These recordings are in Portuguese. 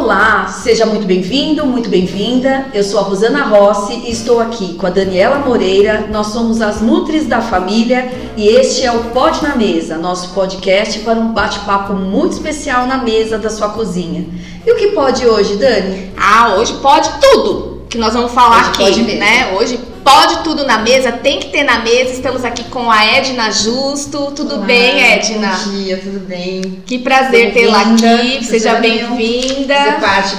Olá, seja muito bem-vindo, muito bem-vinda. Eu sou a Rosana Rossi e estou aqui com a Daniela Moreira. Nós somos as Nutris da Família e este é o Pode na Mesa, nosso podcast para um bate-papo muito especial na mesa da sua cozinha. E o que pode hoje, Dani? Hoje pode tudo que nós vamos falar hoje aqui, né? Hoje pode tudo na mesa, tem que ter na mesa. Estamos aqui com a Edna Justo. Tudo bem, Edna? Bom dia, tudo bem? Que prazer tê-la aqui. Seja bem-vinda. Fazer parte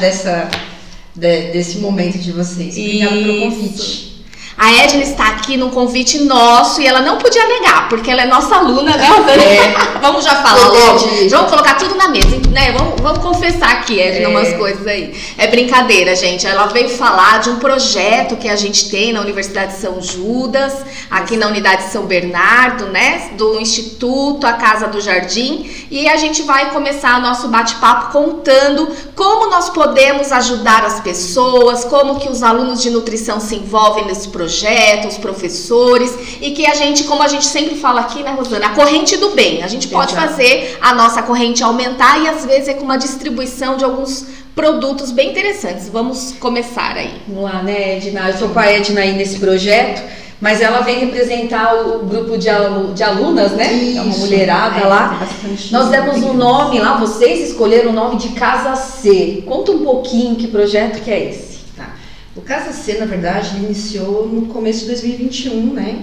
desse momento de vocês. Obrigada pelo convite. A Edna está aqui num convite nosso e ela não podia negar, porque ela é nossa aluna, né? Vamos já falar logo. Vamos colocar tudo na mesa, né? Vamos confessar aqui, Edna, umas coisas aí. É brincadeira, gente. Ela veio falar de um projeto que a gente tem na Universidade de São Judas, aqui na Unidade de São Bernardo, né? Do Instituto A Casa do Jardim. E a gente vai começar nosso bate-papo contando como nós podemos ajudar as pessoas, como que os alunos de nutrição se envolvem nesse projeto, os professores, e que a gente, como a gente sempre fala aqui, né, Rosana, a corrente do bem. A gente pode fazer a nossa corrente aumentar e às vezes é com uma distribuição de alguns produtos bem interessantes. Vamos começar aí. Vamos lá, né, Edna? Eu estou com a Edna aí nesse projeto, mas ela vem representar o grupo de alunas, né? Isso, é uma mulherada lá. Nós demos um nome lá, vocês escolheram o nome de Casa C. Conta um pouquinho que projeto que é esse. O Casa C, na verdade, iniciou no começo de 2021, né?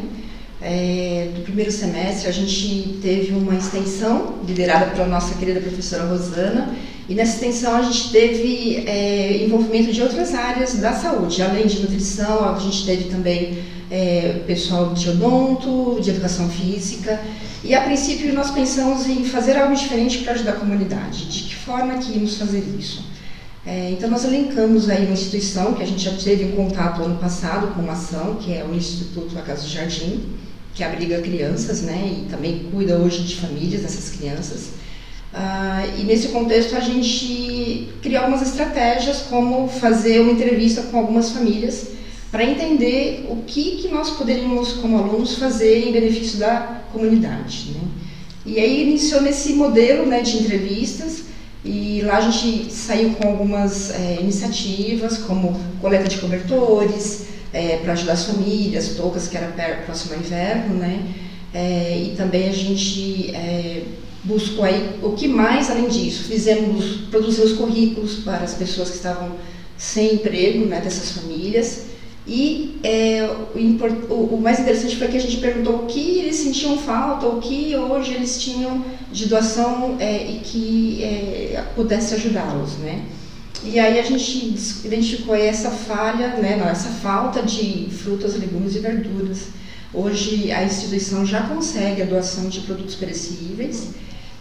Do primeiro semestre, a gente teve uma extensão liderada pela nossa querida professora Rosana, e nessa extensão a gente teve envolvimento de outras áreas da saúde. Além de nutrição, a gente teve também pessoal de odonto, de educação física, e a princípio nós pensamos em fazer algo diferente para ajudar a comunidade. De que forma que íamos fazer isso? Então nós elencamos aí uma instituição que a gente já teve em contato ano passado com uma ação, que é o Instituto A Casa do Jardim, que abriga crianças, né, e também cuida hoje de famílias dessas crianças. E nesse contexto a gente criou algumas estratégias, como fazer uma entrevista com algumas famílias para entender o que nós poderíamos, como alunos, fazer em benefício da comunidade, né? E aí iniciou nesse modelo, né, de entrevistas. E lá a gente saiu com algumas iniciativas, como coleta de cobertores, para ajudar as famílias, toucas que era próximo ao inverno, né? E também a gente buscou aí o que mais além disso. Produzimos currículos para as pessoas que estavam sem emprego, né, dessas famílias. E o mais interessante foi que a gente perguntou o que eles sentiam falta, o que hoje eles tinham de doação e que pudesse ajudá-los, né? E aí a gente identificou essa falha, né, essa falta de frutas, legumes e verduras. Hoje a instituição já consegue a doação de produtos perecíveis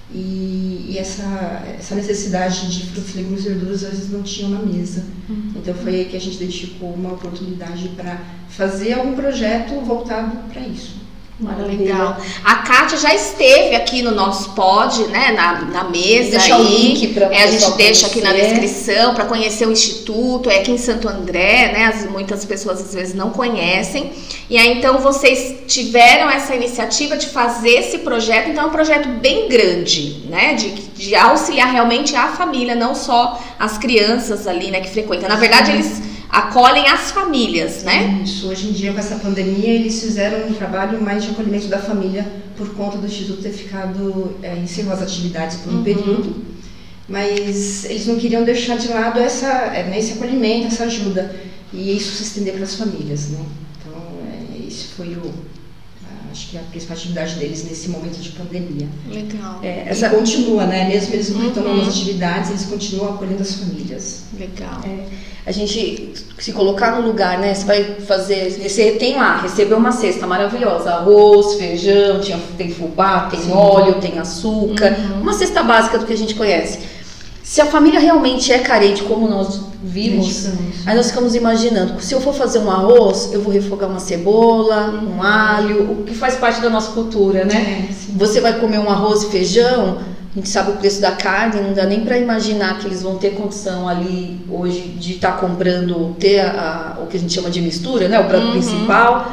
e essa necessidade de frutas, legumes e verduras às vezes não tinham na mesa. Então foi aí que a gente identificou uma oportunidade para fazer algum projeto voltado para isso. Maravilha. Legal. A Kátia já esteve aqui no nosso pod, né, na mesa. Deixa o link para a gente deixa aqui na descrição para conhecer o Instituto. É aqui em Santo André, né? Muitas pessoas às vezes não conhecem. E aí então vocês tiveram essa iniciativa de fazer esse projeto. Então é um projeto bem grande, né? De auxiliar realmente a família, não só as crianças ali, né, que frequentam. Na verdade, eles acolhem as famílias, né? Isso. Hoje em dia, com essa pandemia, eles fizeram um trabalho mais de acolhimento da família por conta do Instituto ter ficado encerrou as atividades por um período, mas eles não queriam deixar de lado esse acolhimento, essa ajuda, e isso se estender para as famílias, né? Então, isso foi acho que a principal atividade deles nesse momento de pandemia. Legal. Essa continua, né? Mesmo eles não retomando as atividades, eles continuam acolhendo as famílias. Legal. A gente se colocar no lugar, né? Você vai fazer, você tem lá, recebeu uma cesta maravilhosa, arroz, feijão, tem fubá, tem óleo, tem açúcar, uma cesta básica do que a gente conhece. Se a família realmente é carente, como nós vimos, aí nós ficamos imaginando, se eu for fazer um arroz, eu vou refogar uma cebola, um alho, o que faz parte da nossa cultura, né? Você vai comer um arroz e feijão, a gente sabe o preço da carne, não dá nem para imaginar que eles vão ter condição ali hoje de estar comprando, ter o que a gente chama de mistura, né? O prato principal.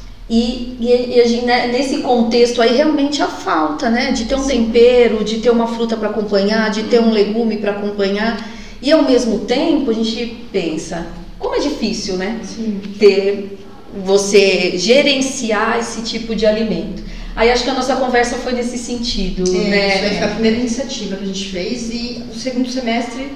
E a gente, né, nesse contexto aí realmente a falta, né, de ter um tempero, de ter uma fruta para acompanhar, de ter um legume para acompanhar. E ao mesmo tempo a gente pensa, como é difícil, né? Sim. Você gerenciar esse tipo de alimento. Aí acho que a nossa conversa foi nesse sentido, né? Isso aí foi a primeira iniciativa que a gente fez, e o segundo semestre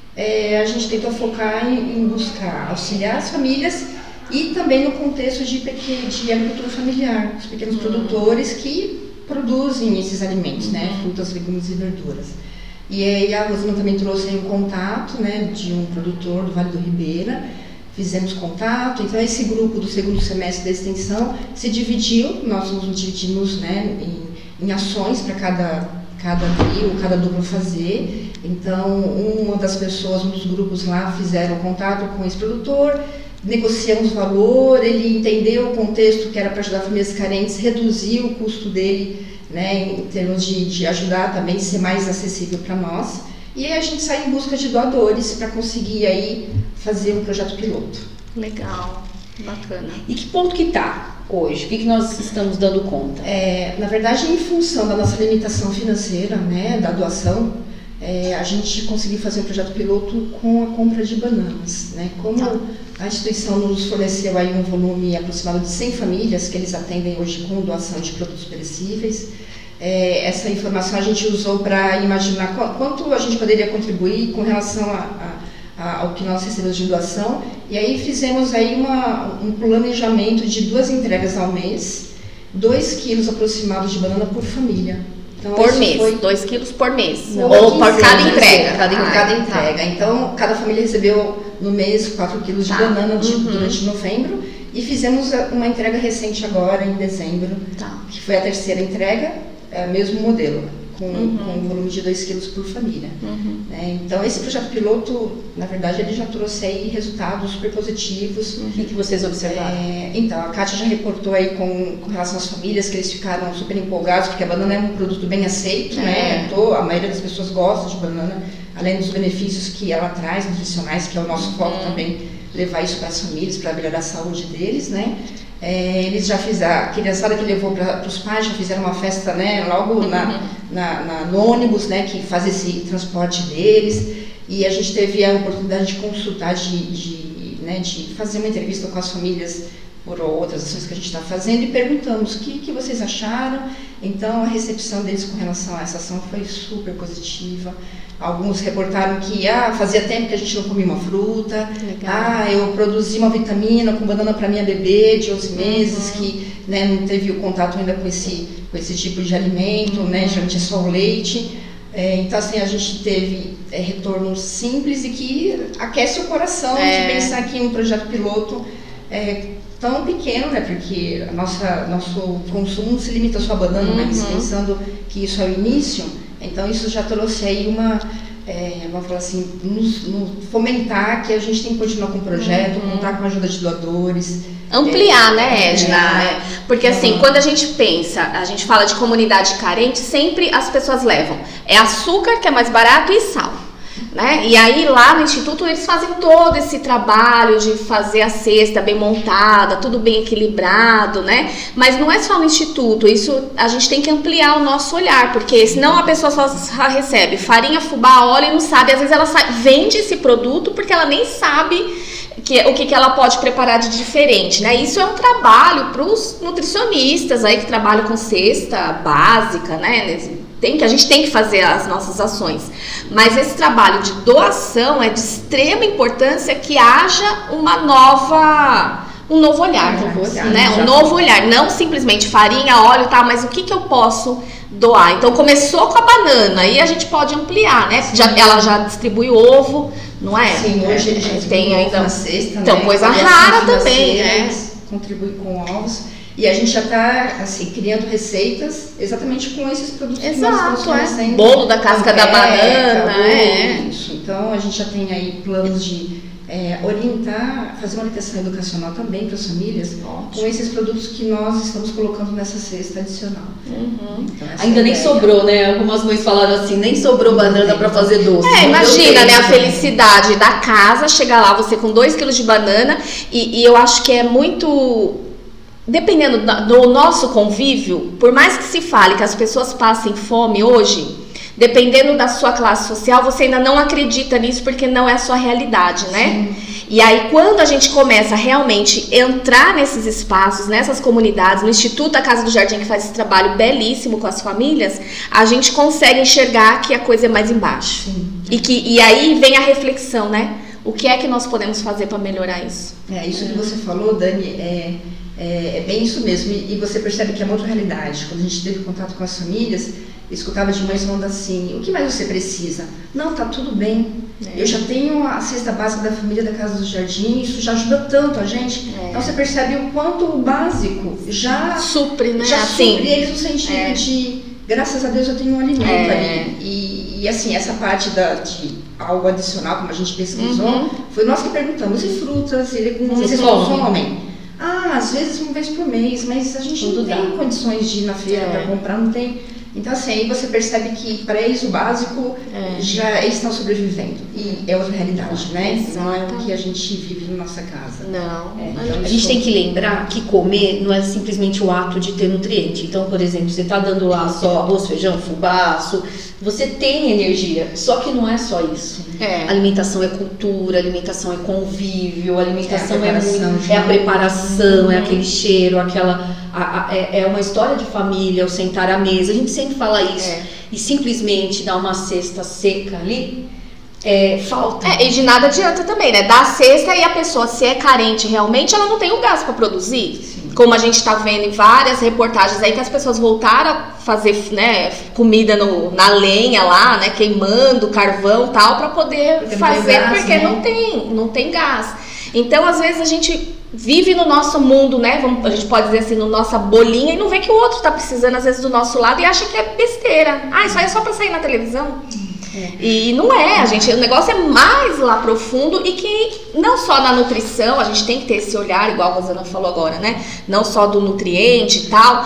a gente tentou focar em buscar auxiliar as famílias e também no contexto de agricultura familiar, os pequenos produtores que produzem esses alimentos, né? Frutas, legumes e verduras. E aí a Rosana também trouxe aí um contato, né, de um produtor do Vale do Ribeira. Fizemos contato, então esse grupo do segundo semestre da extensão se dividiu, nós nos dividimos, né, em ações para cada trio, cada dupla fazer. Então, uma das pessoas, um dos grupos lá fizeram contato com esse produtor, negociamos o valor, ele entendeu o contexto que era para ajudar famílias carentes, reduziu o custo dele, né, em termos de ajudar também, ser mais acessível para nós. E aí a gente sai em busca de doadores para conseguir aí fazer um projeto piloto. Legal, bacana. E que ponto que está hoje? O que nós estamos dando conta? Na verdade, em função da nossa limitação financeira, né, da doação, a gente conseguiu fazer um projeto piloto com a compra de bananas, né? Como a instituição nos forneceu aí um volume aproximado de 100 famílias que eles atendem hoje com doação de produtos perecíveis. Essa informação a gente usou para imaginar quanto a gente poderia contribuir com relação ao que nós recebemos de doação, e aí fizemos aí um planejamento de 2 entregas ao mês, 2 quilos aproximados de banana por família. Então, por mês, 2 quilos por mês, não, ou por cada entrega? Cada entrega. Então, cada família recebeu no mês 4 quilos de banana durante novembro, e fizemos uma entrega recente agora, em dezembro, que foi a 3ª entrega. Mesmo modelo, com um volume de 2 quilos por família. Então, esse projeto piloto, na verdade, ele já trouxe aí resultados super positivos. O que vocês observaram? Então, a Kátia já reportou aí com relação às famílias, que eles ficaram super empolgados, porque a banana é um produto bem aceito, né? A maioria das pessoas gosta de banana, além dos benefícios que ela traz, nutricionais, que é o nosso foco também, levar isso para as famílias, para melhorar a saúde deles, né? Eles já fizeram, a criançada que levou para os pais já fizeram uma festa, né, logo no ônibus, né, que faz esse transporte deles, e a gente teve a oportunidade de consultar, de fazer uma entrevista com as famílias por outras ações que a gente está fazendo, e perguntamos o que vocês acharam. Então a recepção deles com relação a essa ação foi super positiva. Alguns reportaram que fazia tempo que a gente não comia uma fruta. Legal. Eu produzi uma vitamina com banana para minha bebê de 11 meses, que, né, não teve o contato ainda com esse tipo de alimento, né, geralmente é só o leite. Então, assim, a gente teve retornos simples e que aquece o coração de pensar aqui em um projeto piloto tão pequeno, né, porque nosso consumo se limita só à banana, mas pensando que isso é o início. Então, isso já trouxe aí vamos falar assim, nos fomentar que a gente tem que continuar com o projeto, contar com a ajuda de doadores. Ampliar, né, Edna? Porque assim, quando a gente fala de comunidade carente, sempre as pessoas levam açúcar, que é mais barato, e sal. Né? E aí lá no Instituto eles fazem todo esse trabalho de fazer a cesta bem montada, tudo bem equilibrado, né? Mas não é só no Instituto, isso a gente tem que ampliar o nosso olhar, porque senão a pessoa só recebe farinha, fubá, óleo e não sabe, às vezes ela vende esse produto porque ela nem sabe o que ela pode preparar de diferente, né? Isso é um trabalho para os nutricionistas aí que trabalham com cesta básica, né? A gente tem que fazer as nossas ações, mas esse trabalho de doação é de extrema importância, que haja um novo olhar, né? Um novo olhar, não simplesmente farinha, óleo, tá? Mas o que eu posso doar? Então começou com a banana, aí a gente pode ampliar, né? Ela já distribui ovo, não é? Sim, hoje a gente tem ainda uma cesta, então, né? Coisa rara também, né? Contribui com ovos. E a gente já está, assim, criando receitas exatamente com esses produtos que nós estamos fornecendo. Bolo da casca da banana, Isso. Então, a gente já tem aí planos de orientar, fazer uma orientação educacional também para as famílias. Ótimo. Com esses produtos que nós estamos colocando nessa cesta adicional. Então, ainda nem sobrou, né? Algumas mães falaram assim, nem sobrou banana para fazer doce. Imagina, né? A felicidade da casa, chegar lá você com 2 quilos de banana, e eu acho que é muito... Dependendo do nosso convívio, por mais que se fale que as pessoas passem fome hoje, dependendo da sua classe social, você ainda não acredita nisso porque não é a sua realidade, né? Sim. E aí, quando a gente começa a realmente entrar nesses espaços, nessas comunidades, no Instituto da Casa do Jardim, que faz esse trabalho belíssimo com as famílias, a gente consegue enxergar que a coisa é mais embaixo. Sim. E aí vem a reflexão, né? O que é que nós podemos fazer para melhorar isso? Isso que você falou, Dani, é bem isso mesmo. E você percebe que é uma outra realidade. Quando a gente teve contato com as famílias, eu escutava de mães falando assim: o que mais você precisa? Não, tá tudo bem. Eu já tenho a cesta básica da família da Casa do Jardim, isso já ajuda tanto a gente. Então você percebe o quanto o básico já supre, né? Já supre eles no sentido de, graças a Deus eu tenho um alimento ali. E assim, essa parte de algo adicional, como a gente pesquisou, foi nós que perguntamos: e frutas, e legumes, vocês consomem? Às vezes uma vez por mês, mas a gente não tem condições de ir na feira para comprar, não tem. Então assim, aí você percebe que para eles o básico já eles estão sobrevivendo. E é outra realidade, né? Não é o que a gente vive na nossa casa. Não. Então, a gente tem que lembrar que comer não é simplesmente o ato de ter nutriente. Então, por exemplo, você está dando lá só arroz, feijão, fubá, você tem energia, só que não é só isso. Alimentação é cultura, alimentação é convívio, alimentação é a preparação, é aquele cheiro, é uma história de família, o sentar à mesa. A gente sempre fala isso. E simplesmente dar uma cesta seca ali, falta. E de nada adianta também, né? Dar a cesta e a pessoa, se é carente realmente, ela não tem o gás para produzir. Sim. Como a gente está vendo em várias reportagens aí que as pessoas voltaram a fazer, né, comida na lenha lá, né, queimando carvão e tal, para poder fazer, porque não tem gás. Então, às vezes a gente vive no nosso mundo, né, a gente pode dizer assim, no nossa bolinha, e não vê que o outro tá precisando às vezes do nosso lado e acha que é besteira. Isso aí é só para sair na televisão. E não é, o negócio é mais lá profundo, e que não só na nutrição, a gente tem que ter esse olhar, igual a Rosana falou agora, né? Não só do nutriente e tal,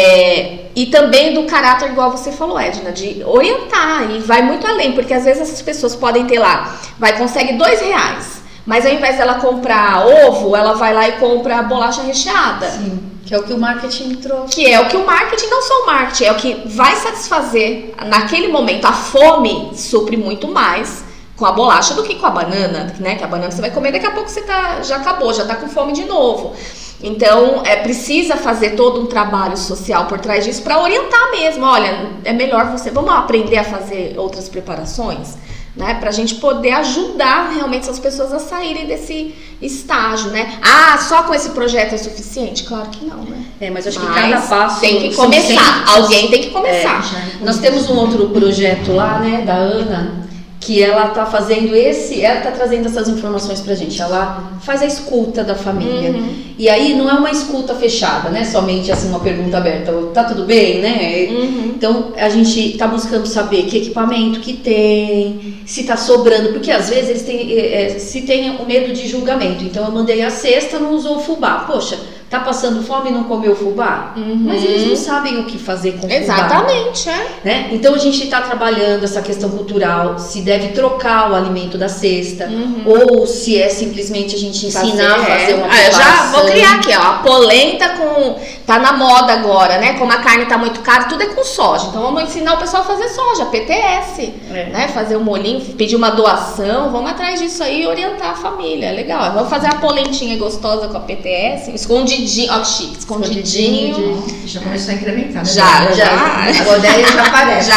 e também do caráter, igual você falou, Edna, de orientar, e vai muito além, porque às vezes essas pessoas podem ter lá, consegue R$2, mas ao invés dela comprar ovo, ela vai lá e compra bolacha recheada. Sim. Que é o que o marketing trouxe. Que é o que o marketing, não só o marketing, é o que vai satisfazer naquele momento. A fome supre muito mais com a bolacha do que com a banana, né? Que a banana você vai comer, daqui a pouco você já acabou, já tá com fome de novo. Então, precisa fazer todo um trabalho social por trás disso para orientar mesmo. Olha, é melhor vamos aprender a fazer outras preparações, né, pra gente poder ajudar realmente essas pessoas a saírem desse estágio, né? Só com esse projeto é suficiente? Claro que não, né? Mas acho que cada passo tem que começar. Alguém tem que começar. Nós temos um outro projeto lá, né, da Ana, que ela tá fazendo ela tá trazendo essas informações pra gente. Ela faz a escuta da família. E aí não é uma escuta fechada, né? Somente assim uma pergunta aberta. Tá tudo bem, né? Então a gente tá buscando saber que equipamento que tem, se tá sobrando, porque às vezes eles se tem o medo de julgamento. Então eu mandei a cesta, não usou o fubá. Poxa, tá passando fome e não comeu fubá? Mas eles não sabem o que fazer com o fubá. Exatamente, né? Então a gente está trabalhando essa questão cultural, se deve trocar o alimento da cesta, ou se é simplesmente a gente ensinar a fazer uma preparação. Já vou criar aqui, ó, a polenta tá na moda agora, né? Como a carne tá muito cara, tudo é com soja. Então vamos ensinar o pessoal a fazer soja, PTS, né? Fazer um molinho, pedir uma doação, vamos atrás disso aí e orientar a família, legal. Vamos fazer a polentinha gostosa com a PTS, escondidinho, ó, chique, escondidinho. Já começou a incrementar, né? Já. A Godéia já aparece.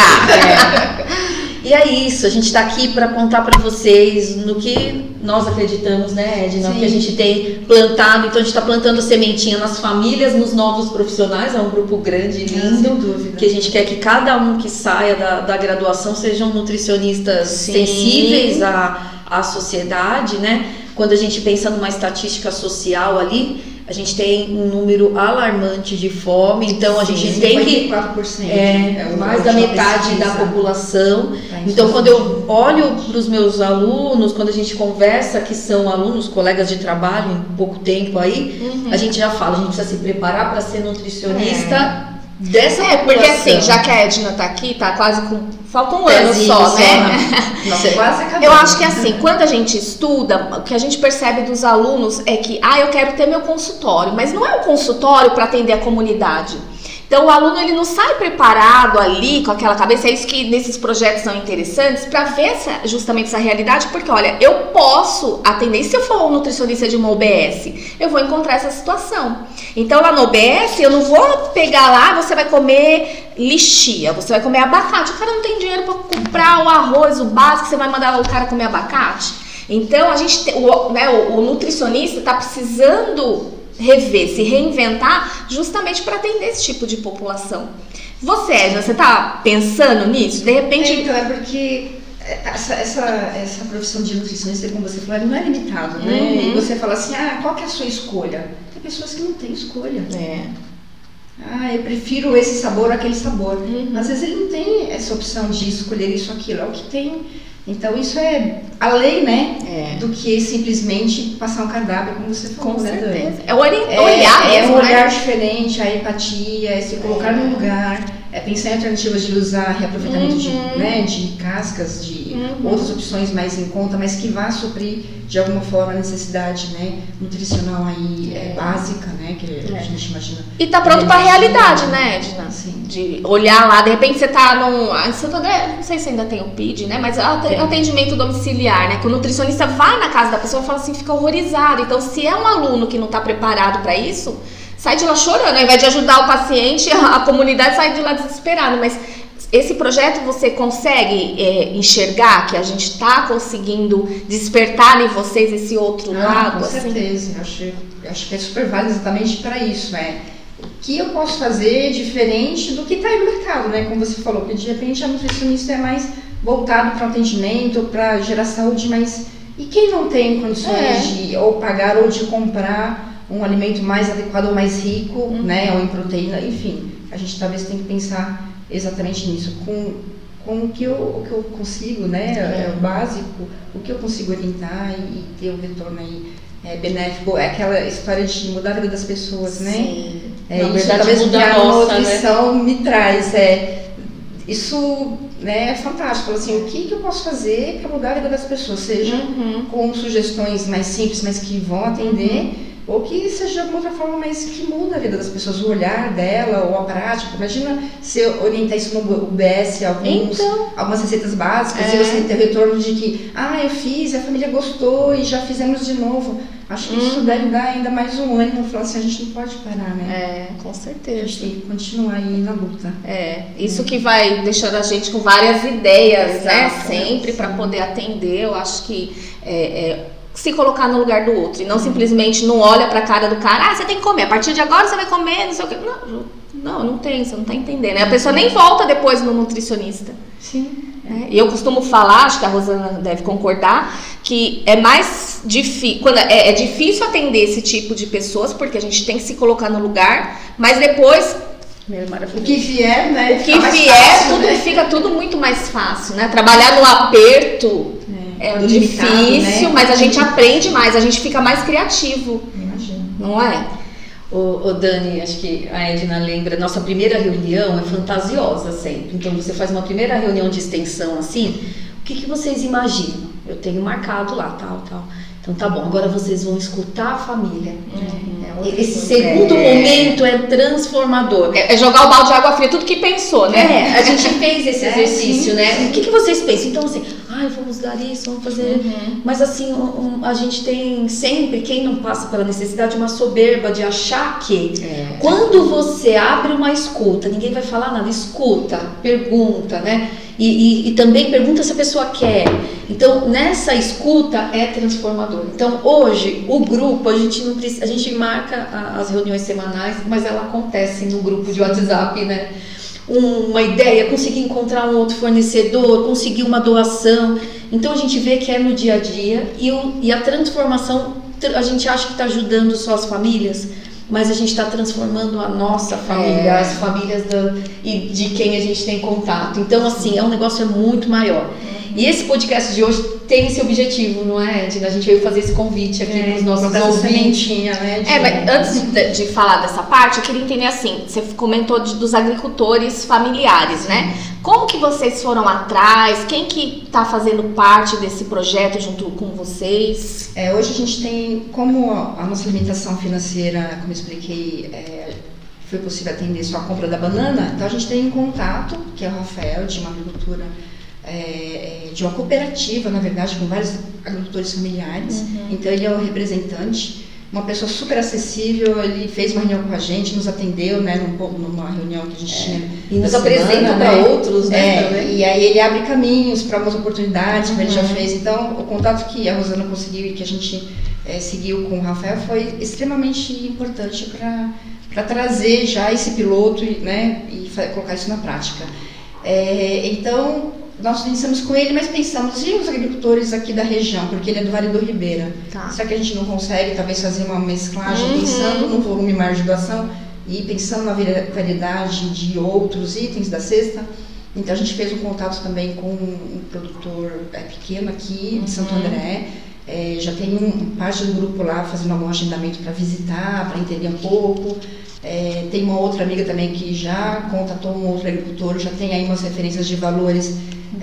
E é isso, a gente está aqui para contar para vocês no que nós acreditamos, né, Edna? O que a gente tem plantado. Então a gente está plantando sementinha nas famílias, nos novos profissionais, é um grupo grande, lindo, sem dúvida. Que a gente quer que cada um que saia da graduação sejam nutricionistas sensíveis à sociedade, né? Quando a gente pensa numa estatística social ali, a gente tem um número alarmante de fome, então a gente tem que 54%, mais da metade da população. Então quando eu olho para os meus alunos, quando a gente conversa, que são alunos, colegas de trabalho em pouco tempo aí, a gente já fala, a gente precisa se preparar para ser nutricionista dessa população. Porque assim, já que a Edna tá aqui, tá quase com... Falta um ano só, né? Nossa, quase acabou. Eu acho que assim, quando a gente estuda, o que a gente percebe dos alunos é que, eu quero ter meu consultório, mas não é um consultório para atender a comunidade. Então o aluno ele não sai preparado ali com aquela cabeça, é isso que nesses projetos são interessantes, para ver justamente essa realidade, porque olha, eu posso atender, e se eu for um nutricionista de uma UBS, eu vou encontrar essa situação. Então lá no UBS eu não vou pegar lá, você vai comer lixia, você vai comer abacate, o cara não tem dinheiro para comprar o arroz, o básico, você vai mandar o cara comer abacate. Então a gente, o nutricionista está precisando rever, se reinventar justamente para atender esse tipo de população. Você está pensando nisso? De repente... Então, é porque essa profissão de nutricionista, como você falou, não é limitado, né? E você fala assim, qual que é a sua escolha? Tem pessoas que não têm escolha. Eu prefiro esse sabor ou aquele sabor. Às vezes ele não tem essa opção de escolher isso ou aquilo, é o que tem. Então isso é além, né, do que simplesmente passar um cardápio, como você falou, com né, certeza. Dani? É olhar mesmo, é um olhar diferente, a empatia, é se colocar no lugar, é pensar em alternativas de usar reaproveitamento de cascas, de outras opções mais em conta, mas que vá suprir de alguma forma a necessidade, né, nutricional aí básica, né, que a gente imagina. E tá pronto para a realidade, né, Edna? Sim. De olhar lá, de repente você tá em Santo André, não sei se ainda tem o PID, né, mas atendimento domiciliar, né, que o nutricionista vai na casa da pessoa e fala assim, fica horrorizado. Então, se é um aluno que não tá preparado para isso, sai de lá chorando, ao invés de ajudar o paciente, a comunidade sai de lá desesperada. Mas esse projeto você consegue enxergar que a gente está conseguindo despertar em vocês esse outro lado? Com assim? certeza, eu acho que é super válido exatamente para isso, né? O que eu posso fazer diferente do que está aí no mercado, né? Como você falou, porque de repente a nutricionista é mais voltado para o atendimento, para gerar saúde, mas e quem não tem condições de ou pagar ou de comprar um alimento mais adequado ou mais rico, né, ou em proteína, enfim, a gente talvez tem que pensar exatamente nisso, com o que eu consigo, né, o básico, o que eu consigo orientar e ter um retorno aí benéfico, é aquela história de mudar a vida das pessoas, né? Sim. Na Isso verdade, talvez mudar a a nossa, nutrição me traz, isso, né, é fantástico, assim, o que eu posso fazer para mudar a vida das pessoas, seja com sugestões mais simples, mas que vão atender, ou que seja de alguma outra forma, mas que muda a vida das pessoas, o olhar dela, ou a prática. Imagina se eu orientar isso no UBS, algumas receitas básicas, e você ter o retorno de que, eu fiz, a família gostou e já fizemos de novo. Acho que isso deve dar ainda mais um ânimo, falar assim, a gente não pode parar, né? Com certeza. A gente tem que continuar aí na luta. Isso que vai deixando a gente com várias ideias, né? Sempre sim. para poder atender. Eu acho que se colocar no lugar do outro e não simplesmente não olha para a cara do cara, você tem que comer, a partir de agora você vai comer, não sei o que. Não tem, você não tá entendendo. A pessoa nem volta depois no nutricionista. Sim. E eu costumo falar, acho que a Rosana deve concordar, que é mais difícil, é difícil atender esse tipo de pessoas, porque a gente tem que se colocar no lugar, mas depois o que vier, né? O que vier, fácil, fica tudo muito mais fácil, né? Trabalhar no aperto é difícil, né? Mas a gente aprende mais, a gente fica mais criativo. Imagina. Não é? Ô Dani, acho que a Edna lembra, nossa primeira reunião é fantasiosa sempre. Então você faz uma primeira reunião de extensão assim, o que vocês imaginam? Eu tenho marcado lá, tal. Então tá bom, agora vocês vão escutar a família. Esse segundo momento é transformador. É jogar o balde de água fria, tudo que pensou, né? A gente fez esse exercício, né? O que vocês pensam? Então assim, vamos dar isso, vamos fazer. Mas assim, a gente tem sempre, quem não passa pela necessidade, uma soberba de achar que quando você abre uma escuta, ninguém vai falar nada, escuta, pergunta, né? E também pergunta se a pessoa quer. Então, nessa escuta é transformador. Então, hoje, o grupo, a gente marca as reuniões semanais, mas ela acontece no grupo de WhatsApp, né? Uma ideia, conseguir encontrar um outro fornecedor, conseguir uma doação. Então, a gente vê que é no dia a dia e a transformação, a gente acha que está ajudando só as famílias, mas a gente está transformando a nossa família, as famílias de quem a gente tem contato. Então, assim, é um negócio muito maior. E esse podcast de hoje tem esse objetivo, não é, Edna? A gente veio fazer esse convite aqui para os nossos ouvintes. Né, mas antes de falar dessa parte, eu queria entender assim, você comentou dos agricultores familiares, né? Como que vocês foram atrás? Quem que está fazendo parte desse projeto junto com vocês? Hoje a gente tem, como a nossa limitação financeira, como eu expliquei, foi possível atender só a compra da banana, então a gente tem um contato, que é o Rafael, de uma agricultura, de uma cooperativa, na verdade, com vários agricultores familiares. Então ele é o representante, uma pessoa super acessível. Ele fez uma reunião com a gente, nos atendeu, né, numa reunião que a gente tinha. E nos apresenta para outros, né? Também. E aí ele abre caminhos para algumas oportunidades, como ele já fez. Então, o contato que a Rosana conseguiu e que a gente seguiu com o Rafael foi extremamente importante para trazer já esse piloto, né, e colocar isso na prática. Então, nós pensamos com ele, mas pensamos e os agricultores aqui da região, porque ele é do Vale do Ribeira. Será que a gente não consegue talvez fazer uma mesclagem, pensando no volume maior de doação e pensando na variedade de outros itens da cesta? Então a gente fez um contato também com um produtor pequeno aqui de Santo André. Já tem parte do grupo lá fazendo algum agendamento para visitar, para entender um pouco. Tem uma outra amiga também que já contatou um outro agricultor, já tem aí umas referências de valores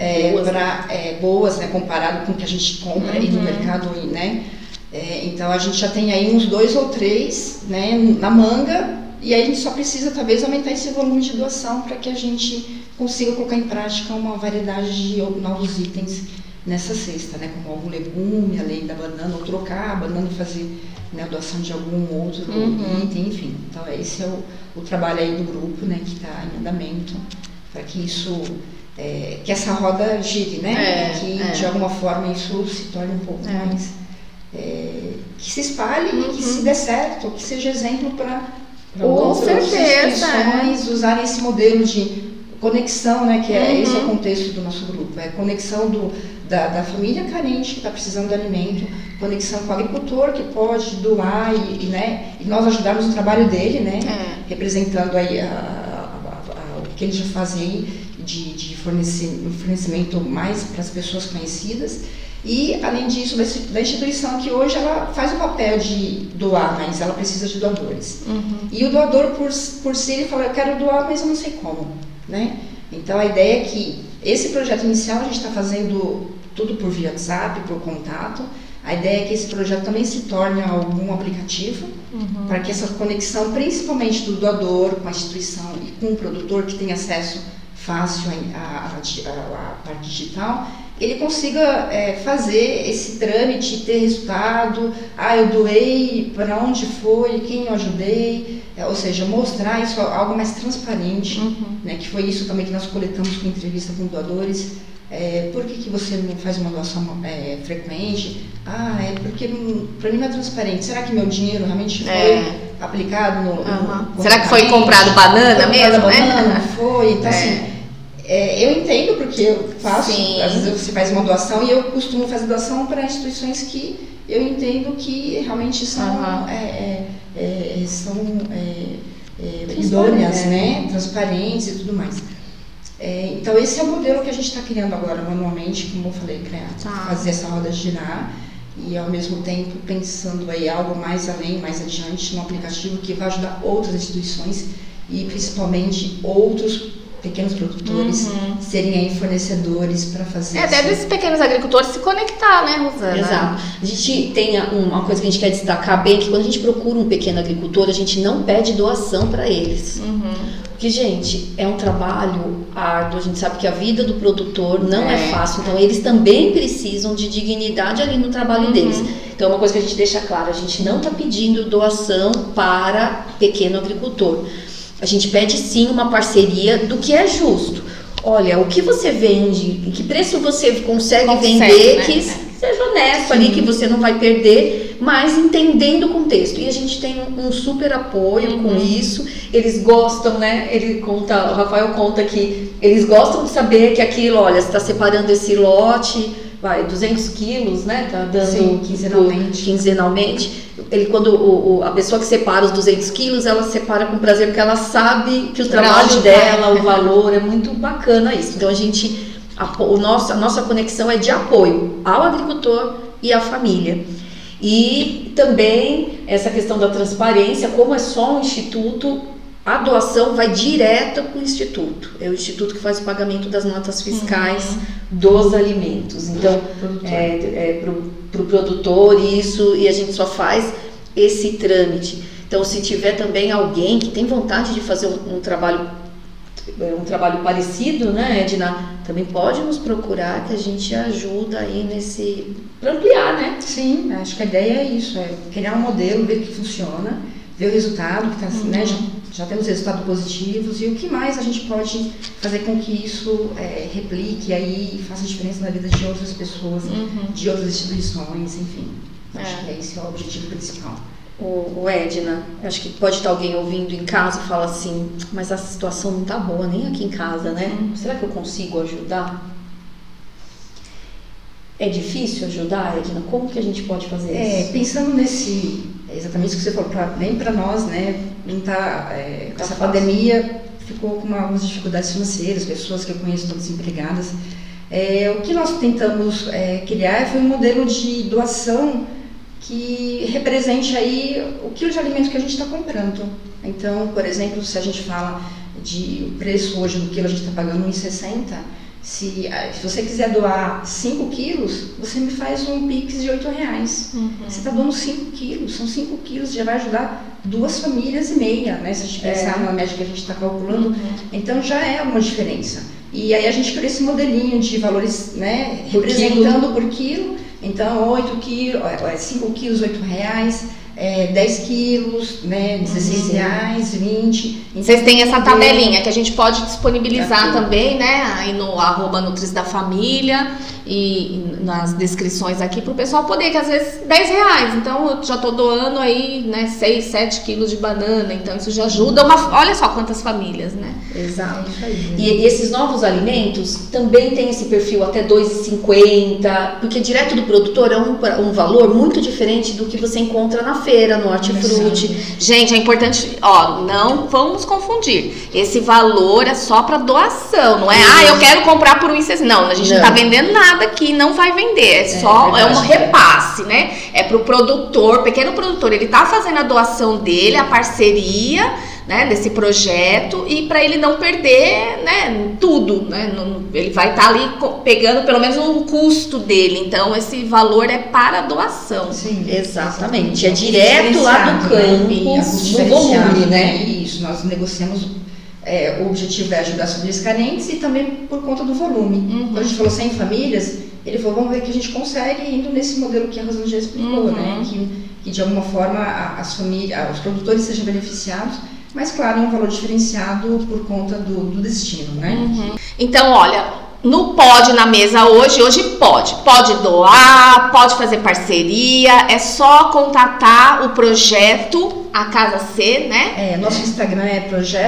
boas, né, comparado com o que a gente compra aí no mercado, né? Então a gente já tem aí uns 2 ou 3, né, na manga, e aí a gente só precisa talvez aumentar esse volume de doação para que a gente consiga colocar em prática uma variedade de novos itens nessa cesta, né, como algum legume, além da banana, ou trocar a banana e fazer, né, a doação de algum outro item, enfim. Então esse é o trabalho aí do grupo, né, que está em andamento, para que isso, que essa roda gire, né, que de alguma forma isso se torne um pouco mais, que se espalhe e que se dê certo, que seja exemplo para outras instituições usarem esse modelo de conexão, né, que esse é o contexto do nosso grupo, é a conexão da família carente que está precisando de alimento, conexão com o agricultor que pode doar e nós ajudarmos no trabalho dele, né, representando aí o que ele já faz aí de fornecimento mais para as pessoas conhecidas. E, além disso, da instituição que hoje ela faz o papel de doar, mas ela precisa de doadores. E o doador, por si, ele fala, eu quero doar, mas eu não sei como, né? Então, a ideia é que esse projeto inicial a gente está fazendo tudo por via WhatsApp, por contato. A ideia é que esse projeto também se torne algum aplicativo, para que essa conexão, principalmente do doador com a instituição e com o produtor que tem acesso fácil à parte digital, ele consiga fazer esse trâmite e ter resultado. Eu doei, para onde foi, quem eu ajudei, ou seja, mostrar isso algo mais transparente, né, que foi isso também que nós coletamos com entrevista com doadores. Por que você não faz uma doação frequente? Porque para mim não é transparente. Será que meu dinheiro realmente foi aplicado no Será que foi comprado banana mesmo? Banana, foi, então assim... eu entendo, porque eu faço, às vezes você faz uma doação e eu costumo fazer doação para instituições que eu entendo que realmente são idôneas, né, transparentes e tudo mais. Então esse é o modelo que a gente está criando agora manualmente, como eu falei, fazer essa roda girar e ao mesmo tempo pensando aí algo mais além, mais adiante, num aplicativo que vai ajudar outras instituições e principalmente outros pequenos produtores serem aí fornecedores para fazer deve esses pequenos agricultores se conectar, né, Rosana? Exato. A gente tem uma coisa que a gente quer destacar bem, que quando a gente procura um pequeno agricultor, a gente não pede doação para eles. Porque, gente, é um trabalho árduo, a gente sabe que a vida do produtor não é fácil, então eles também precisam de dignidade ali no trabalho deles. Então é uma coisa que a gente deixa claro, a gente não está pedindo doação para pequeno agricultor. A gente pede sim uma parceria do que é justo. Olha, o que você vende, em que preço você consegue vender, né? Que seja honesto ali, que você não vai perder, mas entendendo o contexto. E a gente tem um super apoio com isso. Eles gostam, né? O Rafael conta que eles gostam de saber que aquilo, olha, você está separando esse lote, 200 quilos, né? Tá dando. Sim, quinzenalmente. Quando a pessoa que separa os 200 quilos, ela separa com prazer, porque ela sabe que o trabalho dela, o valor, é muito bacana isso. Então a nossa conexão é de apoio ao agricultor e à família. E também essa questão da transparência, como é só um instituto, a doação vai direto para o instituto. É o instituto que faz o pagamento das notas fiscais dos alimentos. Então, para o produtor isso, e a gente só faz esse trâmite. Então, se tiver também alguém que tem vontade de fazer um trabalho parecido, né, Edna, também pode nos procurar, que a gente ajuda aí para ampliar, né? Sim, acho que a ideia é isso, é criar um modelo, ver que funciona, ver o resultado, que tá, né, já temos resultados positivos, e o que mais a gente pode fazer com que isso replique aí e faça diferença na vida de outras pessoas, de outras instituições, enfim. Acho que esse é o objetivo principal. O Edna, acho que pode estar alguém ouvindo em casa e fala assim, mas a situação não tá boa nem aqui em casa, né? Será que eu consigo ajudar? É difícil ajudar, Edna? Como que a gente pode fazer isso? Pensando exatamente o que você falou, nem para nós, né? Não tá, com essa pandemia ficou com algumas dificuldades financeiras, pessoas que eu conheço estão desempregadas. O que nós tentamos criar foi um modelo de doação que represente aí o quilo de alimento que a gente está comprando. Então, por exemplo, se a gente fala de o preço hoje do quilo, a gente está pagando R$1,60, se você quiser doar 5 quilos, você me faz um Pix de R$8. Você está doando 5 quilos, são 5 quilos, já vai ajudar 2 famílias e meia, né? Se a gente pensar na média que a gente está calculando, então já é uma diferença. E aí a gente criou esse modelinho de valores, né, representando por quilo. Então, 8 quilos, 5 quilos, R$8, 10 quilos, né, R$16, 20. Então, vocês têm essa tabelinha que a gente pode disponibilizar também, né, aí no @Nutris da Família e nas descrições aqui para o pessoal poder, que às vezes R$10, então eu já estou doando aí, né, 6, 7 quilos de banana, então isso já ajuda olha só quantas famílias, né? Exato. E esses novos alimentos também tem esse perfil até R$2,50, porque direto do produtor é um valor muito diferente do que você encontra na feira, no hortifruti. Gente, é importante, não vamos confundir. Esse valor é só para doação, não é? Eu quero comprar por R$1,60. Não, a gente não tá vendendo nada aqui, não vai vender. É um repasse, né? É pro produtor, pequeno produtor, ele tá fazendo a doação dele, a parceria, né, desse projeto, e para ele não perder, né, tudo, né? Ele vai estar ali pegando pelo menos um custo dele. Então esse valor é para doação. Sim, exatamente. É direto lá do campo, no volume, né? Isso, nós negociamos. O objetivo é ajudar as famílias carentes e também por conta do volume. Quando a gente falou 100 famílias, ele falou, vamos ver que a gente consegue indo nesse modelo que a Rosana já explicou, né? Que de alguma forma as famílias, os produtores sejam beneficiados, mas claro, é um valor diferenciado por conta do destino, né? Então, olha, no Pode na Mesa hoje pode doar, pode fazer parceria, é só contatar o projeto A Casa C, né? Nosso Instagram é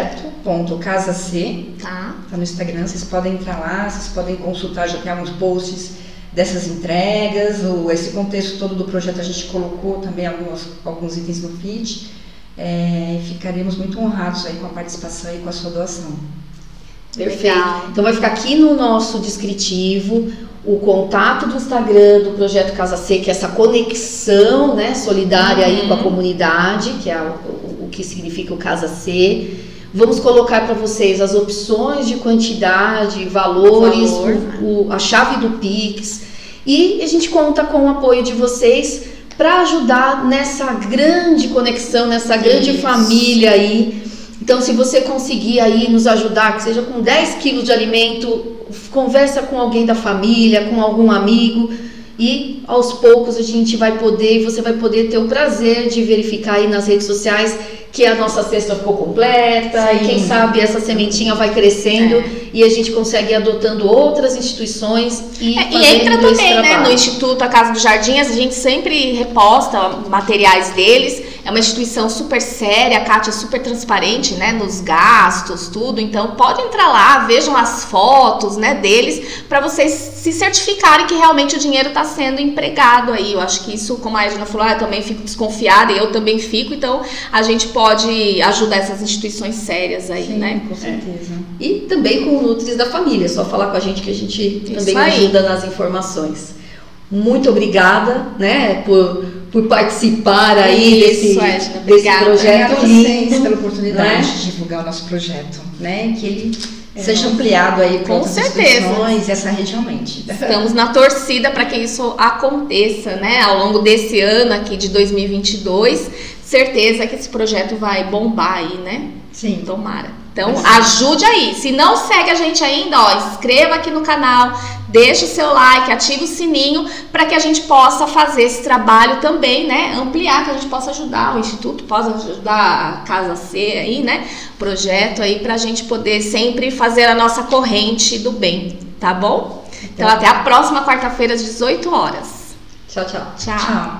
projeto.casac, tá no Instagram, vocês podem entrar lá, vocês podem consultar, já tem alguns posts dessas entregas, esse contexto todo do projeto a gente colocou também alguns itens no feed, ficaremos muito honrados aí com a participação e com a sua doação. Perfeito. Legal. Então vai ficar aqui no nosso descritivo o contato do Instagram do Projeto Casa C, que é essa conexão, né, solidária aí com a comunidade, que é o que significa o Casa C. Vamos colocar para vocês as opções de quantidade, valores, a chave do Pix, e a gente conta com o apoio de vocês para ajudar nessa grande conexão, nessa grande família aí. Então, se você conseguir aí nos ajudar, que seja com 10 quilos de alimento, conversa com alguém da família, com algum amigo, e aos poucos a gente vai poder, você vai poder ter o prazer de verificar aí nas redes sociais que a nossa cesta ficou completa. Sim. E quem sabe essa sementinha vai crescendo e a gente consegue ir adotando outras instituições e entra também, né, no Instituto A Casa do Jardim, a gente sempre reposta materiais deles. É uma instituição super séria, a Kátia é super transparente, né, nos gastos, tudo. Então pode entrar lá, vejam as fotos, né, deles, para vocês se certificarem que realmente o dinheiro está sendo empregado aí. Eu acho que isso, como a Edna falou, eu também fico desconfiada, eu também fico. Então a gente pode ajudar essas instituições sérias aí. Sim, né? Com certeza. E também com o Nutris da Família, só falar com a gente que a gente também ajuda nas informações. Muito obrigada, né, por participar aí desse projeto lindo, pela oportunidade de divulgar o nosso projeto, né, que ele seja ampliado aí para outras instituições e essa regionalmente. Estamos na torcida para que isso aconteça, né, ao longo desse ano aqui de 2022. certeza que esse projeto vai bombar aí, né? Sim. Tomara. Então, ajude aí. Se não segue a gente ainda, ó, inscreva aqui no canal, deixa o seu like, ativa o sininho para que a gente possa fazer esse trabalho também, né? Ampliar, que a gente possa ajudar o Instituto, possa ajudar a Casa C aí, né? Projeto aí pra gente poder sempre fazer a nossa corrente do bem, tá bom? Então, até a próxima quarta-feira às 18 horas. Tchau, tchau. Tchau.